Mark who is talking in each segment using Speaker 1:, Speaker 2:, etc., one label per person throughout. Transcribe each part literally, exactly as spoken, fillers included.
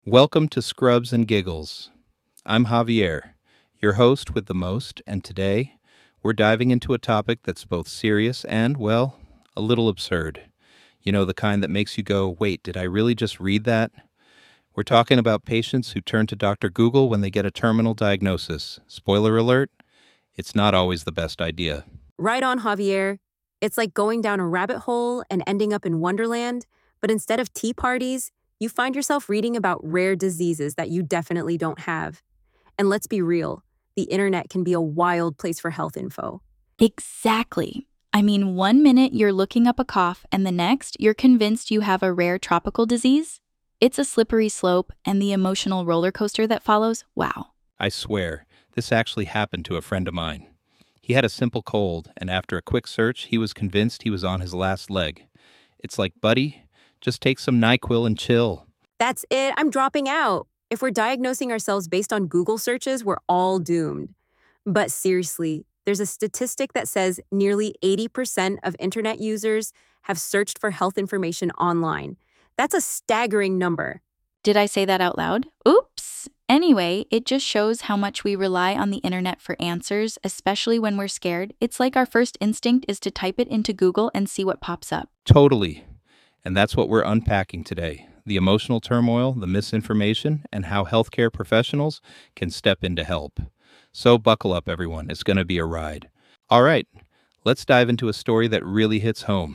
Speaker 1: Welcome to Scrubs and Giggles. I'm Javier, your host with the most, and today we're diving into a topic that's both serious and, well, a little absurd. You know, the kind that makes you go, wait, did I really just read that? We're talking about patients who turn to Doctor Google when they get a terminal diagnosis. Spoiler alert, it's not always the best idea.
Speaker 2: Right on, Javier. It's like going down a rabbit hole and ending up in Wonderland, but instead of tea parties, you find yourself reading about rare diseases that you definitely don't have. And let's be real, the internet can be a wild place for health info.
Speaker 3: Exactly. I mean, one minute you're looking up a cough and the next you're convinced you have a rare tropical disease. It's a slippery slope, and the emotional roller coaster that follows, wow.
Speaker 1: I swear, this actually happened to a friend of mine. He had a simple cold, and after a quick search, he was convinced he was on his last leg. It's like, buddy, just take some NyQuil and chill.
Speaker 2: That's it, I'm dropping out. If we're diagnosing ourselves based on Google searches, we're all doomed. But seriously, there's a statistic that says nearly eighty percent of internet users have searched for health information online. That's a staggering number.
Speaker 3: Did I say that out loud? Oops. Anyway, it just shows how much we rely on the internet for answers, especially when we're scared. It's like our first instinct is to type it into Google and see what pops up.
Speaker 1: Totally. And that's what we're unpacking today. The emotional turmoil, the misinformation, and how healthcare professionals can step in to help. So buckle up, everyone. It's going to be a ride. All right, let's dive into a story that really hits home.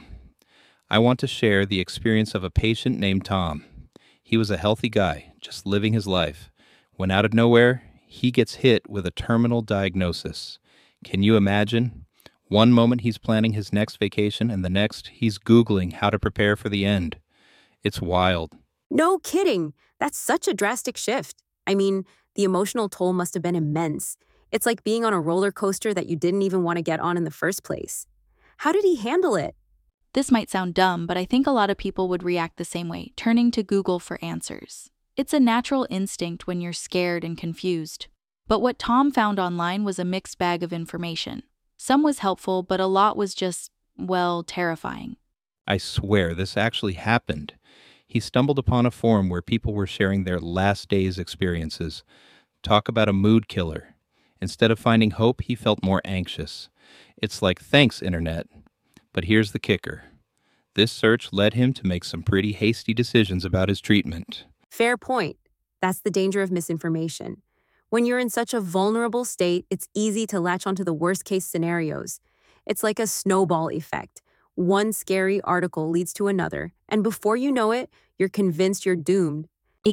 Speaker 1: I want to share the experience of a patient named Tom. He was a healthy guy, just living his life. When out of nowhere, he gets hit with a terminal diagnosis. Can you imagine? One moment he's planning his next vacation, and the next he's Googling how to prepare for the end. It's wild.
Speaker 2: No kidding. That's such a drastic shift. I mean, the emotional toll must have been immense. It's like being on a roller coaster that you didn't even want to get on in the first place. How did he handle it?
Speaker 3: This might sound dumb, but I think a lot of people would react the same way, turning to Google for answers. It's a natural instinct when you're scared and confused. But what Tom found online was a mixed bag of information. Some was helpful, but a lot was just, well, terrifying.
Speaker 1: I swear this actually happened. He stumbled upon a forum where people were sharing their last days experiences. Talk about a mood killer. Instead of finding hope, he felt more anxious. It's like, thanks, Internet. But here's the kicker. This search led him to make some pretty hasty decisions about his treatment.
Speaker 2: Fair point. That's the danger of misinformation. When you're in such a vulnerable state, it's easy to latch onto the worst-case scenarios. It's like a snowball effect. One scary article leads to another, and before you know it, you're convinced you're doomed.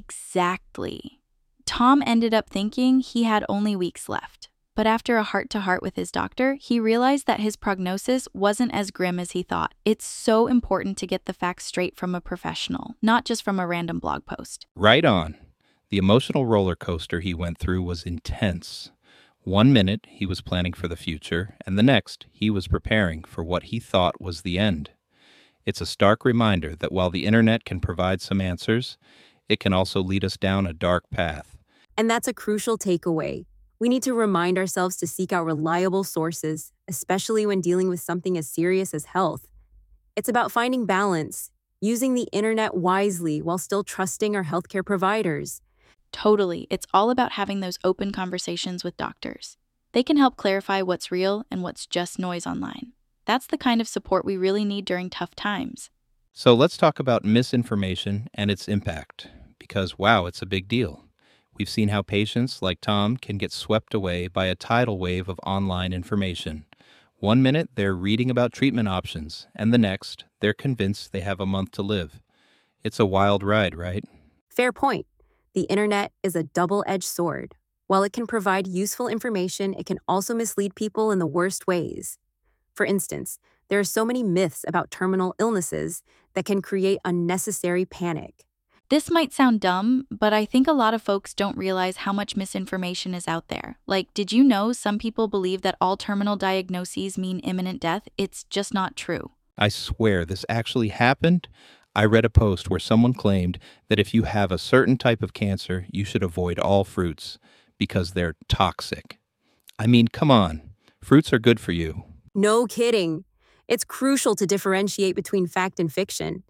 Speaker 3: Exactly. Tom ended up thinking he had only weeks left. But after a heart-to-heart with his doctor, he realized that his prognosis wasn't as grim as he thought. It's so important to get the facts straight from a professional, not just from a random blog post.
Speaker 1: Right on. The emotional roller coaster he went through was intense. One minute, he was planning for the future, and the next, he was preparing for what he thought was the end. It's a stark reminder that while the internet can provide some answers, it can also lead us down a dark path.
Speaker 2: And that's a crucial takeaway. We need to remind ourselves to seek out reliable sources, especially when dealing with something as serious as health. It's about finding balance, using the internet wisely while still trusting our healthcare providers.
Speaker 3: Totally. It's all about having those open conversations with doctors. They can help clarify what's real and what's just noise online. That's the kind of support we really need during tough times.
Speaker 1: So let's talk about misinformation and its impact, because wow, it's a big deal. We've seen how patients like Tom can get swept away by a tidal wave of online information. One minute, they're reading about treatment options, and the next, they're convinced they have a month to live. It's a wild ride, right?
Speaker 2: Fair point. The internet is a double-edged sword. While it can provide useful information, it can also mislead people in the worst ways. For instance, there are so many myths about terminal illnesses that can create unnecessary panic.
Speaker 3: This might sound dumb, but I think a lot of folks don't realize how much misinformation is out there. Like, did you know some people believe that all terminal diagnoses mean imminent death? It's just not true.
Speaker 1: I swear this actually happened. I read a post where someone claimed that if you have a certain type of cancer, you should avoid all fruits because they're toxic. I mean, come on. Fruits are good for you.
Speaker 2: No kidding. It's crucial to differentiate between fact and fiction.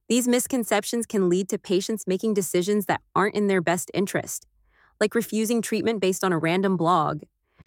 Speaker 2: These misconceptions can lead to patients making decisions that aren't in their best interest, like refusing treatment based on a random blog.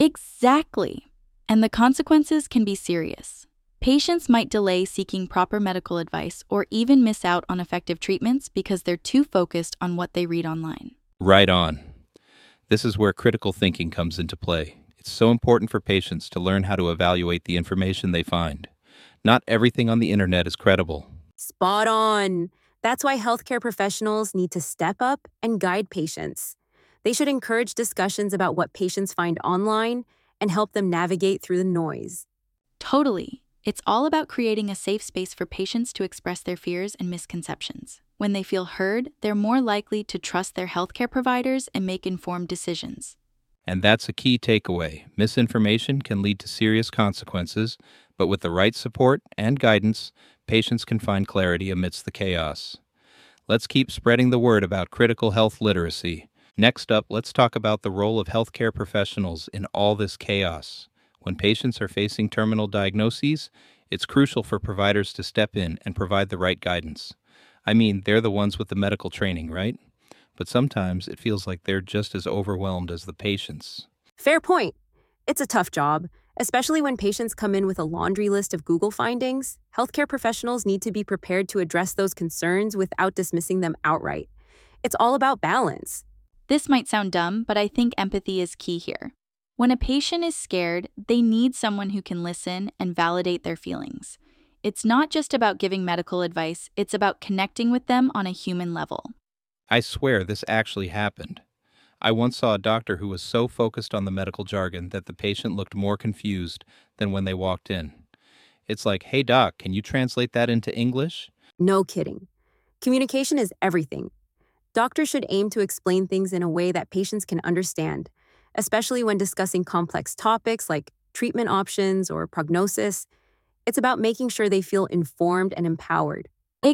Speaker 3: Exactly. And the consequences can be serious. Patients might delay seeking proper medical advice or even miss out on effective treatments because they're too focused on what they read online.
Speaker 1: Right on. This is where critical thinking comes into play. It's so important for patients to learn how to evaluate the information they find. Not everything on the internet is credible.
Speaker 2: Spot on. That's why healthcare professionals need to step up and guide patients. They should encourage discussions about what patients find online and help them navigate through the noise.
Speaker 3: Totally. It's all about creating a safe space for patients to express their fears and misconceptions. When they feel heard, they're more likely to trust their healthcare providers and make informed decisions.
Speaker 1: And that's a key takeaway. Misinformation can lead to serious consequences, but with the right support and guidance, patients can find clarity amidst the chaos. Let's keep spreading the word about critical health literacy. Next up, let's talk about the role of healthcare professionals in all this chaos. When patients are facing terminal diagnoses, it's crucial for providers to step in and provide the right guidance. I mean, they're the ones with the medical training, right? But sometimes it feels like they're just as overwhelmed as the patients.
Speaker 2: Fair point. It's a tough job, especially when patients come in with a laundry list of Google findings. Healthcare professionals need to be prepared to address those concerns without dismissing them outright. It's all about balance.
Speaker 3: This might sound dumb, but I think empathy is key here. When a patient is scared, they need someone who can listen and validate their feelings. It's not just about giving medical advice, it's about connecting with them on a human level.
Speaker 1: I swear this actually happened. I once saw a doctor who was so focused on the medical jargon that the patient looked more confused than when they walked in. It's like, hey doc, can you translate that into English?
Speaker 2: No kidding. Communication is everything. Doctors should aim to explain things in a way that patients can understand, especially when discussing complex topics like treatment options or prognosis. It's about making sure they feel informed and empowered.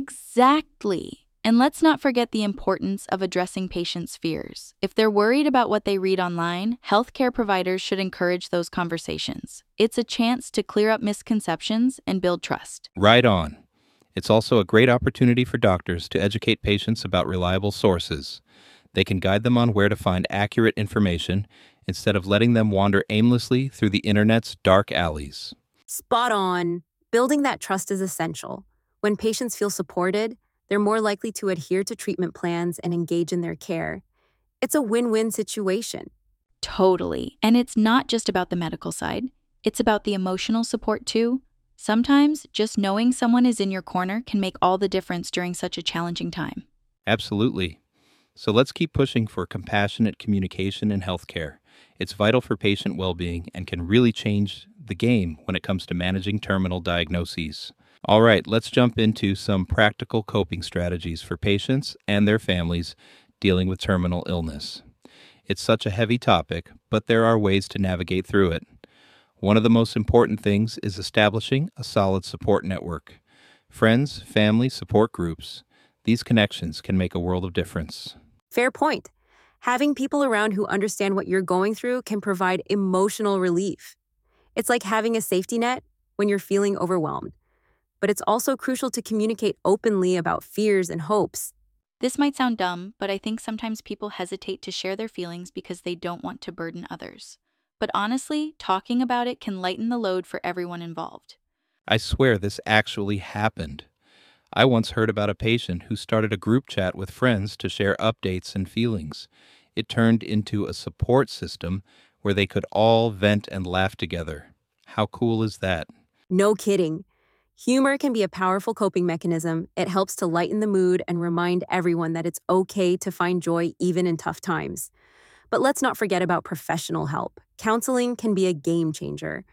Speaker 3: Exactly. And let's not forget the importance of addressing patients' fears. If they're worried about what they read online, healthcare providers should encourage those conversations. It's a chance to clear up misconceptions and build trust.
Speaker 1: Right on. It's also a great opportunity for doctors to educate patients about reliable sources. They can guide them on where to find accurate information instead of letting them wander aimlessly through the internet's dark alleys.
Speaker 2: Spot on. Building that trust is essential. When patients feel supported, they're more likely to adhere to treatment plans and engage in their care. It's a win-win situation.
Speaker 3: Totally. And it's not just about the medical side. It's about the emotional support too. Sometimes just knowing someone is in your corner can make all the difference during such a challenging time.
Speaker 1: Absolutely. So let's keep pushing for compassionate communication in healthcare. It's vital for patient well-being and can really change the game when it comes to managing terminal diagnoses. All right, let's jump into some practical coping strategies for patients and their families dealing with terminal illness. It's such a heavy topic, but there are ways to navigate through it. One of the most important things is establishing a solid support network. Friends, family, support groups. These connections can make a world of difference.
Speaker 2: Fair point. Having people around who understand what you're going through can provide emotional relief. It's like having a safety net when you're feeling overwhelmed. But it's also crucial to communicate openly about fears and hopes.
Speaker 3: This might sound dumb, but I think sometimes people hesitate to share their feelings because they don't want to burden others. But honestly, talking about it can lighten the load for everyone involved.
Speaker 1: I swear this actually happened. I once heard about a patient who started a group chat with friends to share updates and feelings. It turned into a support system where they could all vent and laugh together. How cool is that?
Speaker 2: No kidding. Humor can be a powerful coping mechanism. It helps to lighten the mood and remind everyone that it's okay to find joy even in tough times. But let's not forget about professional help. Counseling can be a game changer.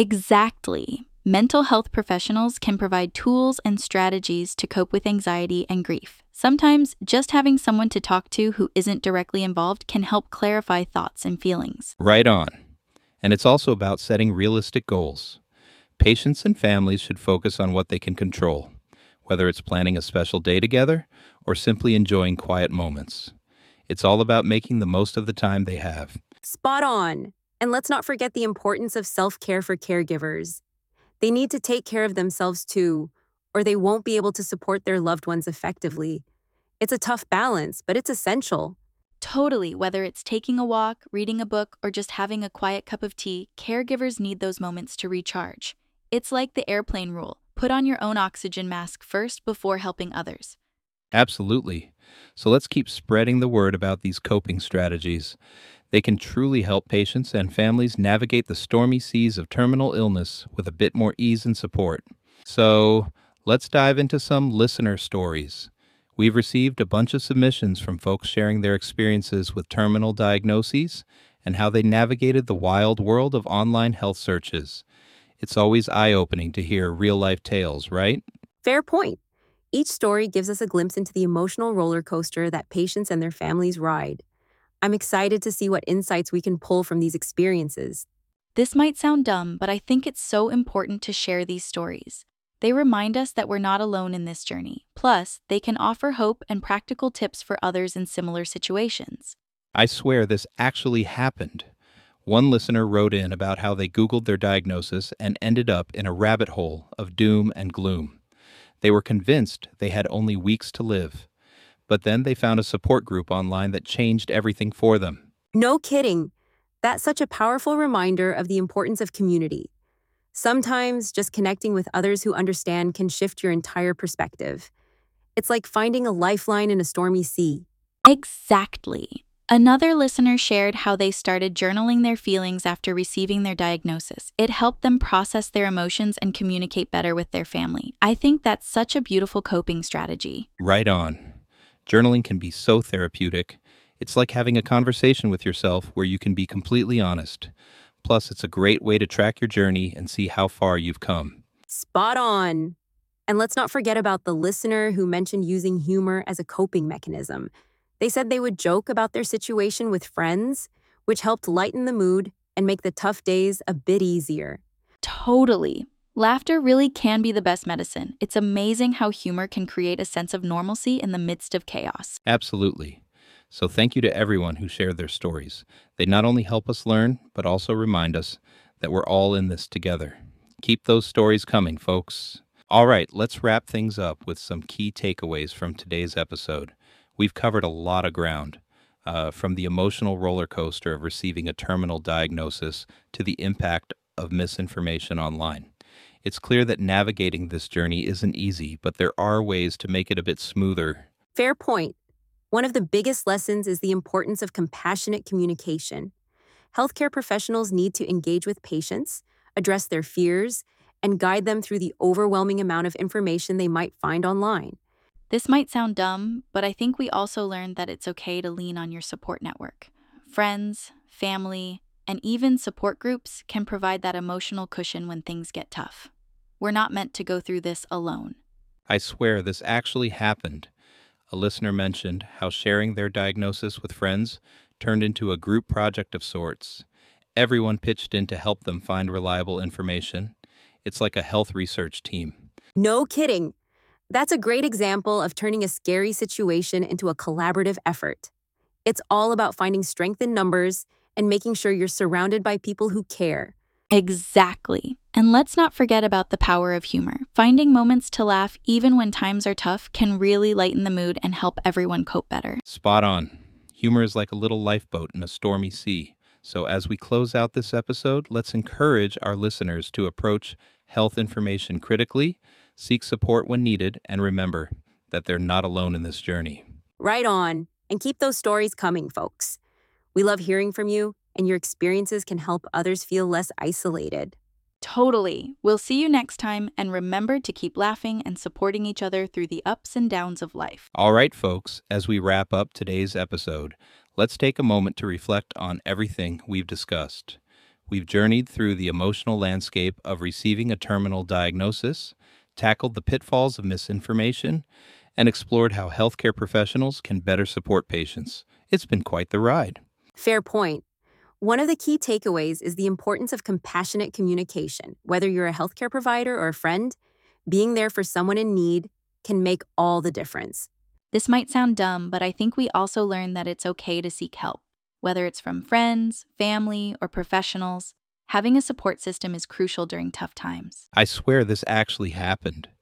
Speaker 3: Exactly. Mental health professionals can provide tools and strategies to cope with anxiety and grief. Sometimes just having someone to talk to who isn't directly involved can help clarify thoughts and feelings.
Speaker 1: Right on. And it's also about setting realistic goals. Patients and families should focus on what they can control, whether it's planning a special day together or simply enjoying quiet moments. It's all about making the most of the time they have.
Speaker 2: Spot on. And let's not forget the importance of self-care for caregivers. They need to take care of themselves too. or they won't be able to support their loved ones effectively. It's a tough balance, but it's essential.
Speaker 3: Totally, whether it's taking a walk, reading a book, or just having a quiet cup of tea, caregivers need those moments to recharge. It's like the airplane rule. Put on your own oxygen mask first before helping others.
Speaker 1: Absolutely. So let's keep spreading the word about these coping strategies. They can truly help patients and families navigate the stormy seas of terminal illness with a bit more ease and support. So let's dive into some listener stories. We've received a bunch of submissions from folks sharing their experiences with terminal diagnoses and how they navigated the wild world of online health searches. It's always eye-opening to hear real-life tales, right?
Speaker 2: Fair point. Each story gives us a glimpse into the emotional roller coaster that patients and their families ride. I'm excited to see what insights we can pull from these experiences.
Speaker 3: This might sound dumb, but I think it's so important to share these stories. They remind us that we're not alone in this journey. Plus, they can offer hope and practical tips for others in similar situations.
Speaker 1: I swear this actually happened. One listener wrote in about how they Googled their diagnosis and ended up in a rabbit hole of doom and gloom. They were convinced they had only weeks to live. But then they found a support group online that changed everything for them.
Speaker 2: No kidding. That's such a powerful reminder of the importance of community. Sometimes just connecting with others who understand can shift your entire perspective. It's like finding a lifeline in a stormy sea.
Speaker 3: Exactly. Another listener shared how they started journaling their feelings after receiving their diagnosis. It helped them process their emotions and communicate better with their family. I think that's such a beautiful coping strategy.
Speaker 1: Right on. Journaling can be so therapeutic. It's like having a conversation with yourself where you can be completely honest. Plus, it's a great way to track your journey and see how far you've come.
Speaker 2: Spot on. And let's not forget about the listener who mentioned using humor as a coping mechanism. They said they would joke about their situation with friends, which helped lighten the mood and make the tough days a bit easier.
Speaker 3: Totally. Laughter really can be the best medicine. It's amazing how humor can create a sense of normalcy in the midst of chaos.
Speaker 1: Absolutely. So thank you to everyone who shared their stories. They not only help us learn, but also remind us that we're all in this together. Keep those stories coming, folks. All right, let's wrap things up with some key takeaways from today's episode. We've covered a lot of ground, uh, from the emotional roller coaster of receiving a terminal diagnosis to the impact of misinformation online. It's clear that navigating this journey isn't easy, but there are ways to make it a bit smoother.
Speaker 2: Fair point. One of the biggest lessons is the importance of compassionate communication. Healthcare professionals need to engage with patients, address their fears, and guide them through the overwhelming amount of information they might find online.
Speaker 3: This might sound dumb, but I think we also learned that it's okay to lean on your support network. Friends, family, and even support groups can provide that emotional cushion when things get tough. We're not meant to go through this alone.
Speaker 1: I swear this actually happened. A listener mentioned how sharing their diagnosis with friends turned into a group project of sorts. Everyone pitched in to help them find reliable information. It's like a health research team.
Speaker 2: No kidding. That's a great example of turning a scary situation into a collaborative effort. It's all about finding strength in numbers and making sure you're surrounded by people who care.
Speaker 3: Exactly. And let's not forget about the power of humor. Finding moments to laugh even when times are tough can really lighten the mood and help everyone cope better.
Speaker 1: Spot on. Humor is like a little lifeboat in a stormy sea. So as we close out this episode, let's encourage our listeners to approach health information critically, seek support when needed, and remember that they're not alone in this journey.
Speaker 2: Right on. And keep those stories coming, folks. We love hearing from you, and your experiences can help others feel less isolated.
Speaker 3: Totally. We'll see you next time, and remember to keep laughing and supporting each other through the ups and downs of life.
Speaker 1: All right, folks, as we wrap up today's episode, let's take a moment to reflect on everything we've discussed. We've journeyed through the emotional landscape of receiving a terminal diagnosis, tackled the pitfalls of misinformation, and explored how healthcare professionals can better support patients. It's been quite the ride.
Speaker 2: Fair point. One of the key takeaways is the importance of compassionate communication. Whether you're a healthcare provider or a friend, being there for someone in need can make all the difference.
Speaker 3: This might sound dumb, but I think we also learned that it's okay to seek help. Whether it's from friends, family, or professionals, having a support system is crucial during tough times.
Speaker 1: I swear this actually happened.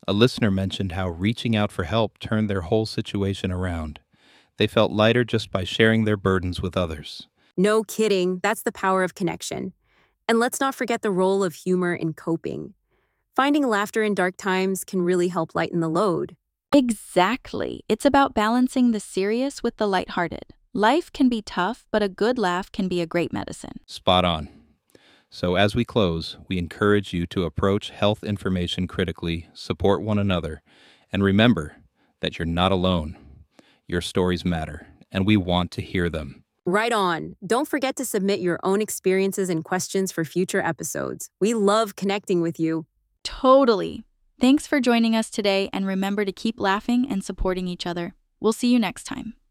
Speaker 1: A listener mentioned how reaching out for help turned their whole situation around. They felt lighter just by sharing their burdens with others.
Speaker 2: No kidding, that's the power of connection. And let's not forget the role of humor in coping. Finding laughter in dark times can really help lighten the load.
Speaker 3: Exactly. It's about balancing the serious with the lighthearted. Life can be tough, but a good laugh can be a great medicine.
Speaker 1: Spot on. So as we close, we encourage you to approach health information critically, support one another, and remember that you're not alone. Your stories matter, and we want to hear them.
Speaker 2: Right on. Don't forget to submit your own experiences and questions for future episodes. We love connecting with you.
Speaker 3: Totally. Thanks for joining us today, and remember to keep laughing and supporting each other. We'll see you next time.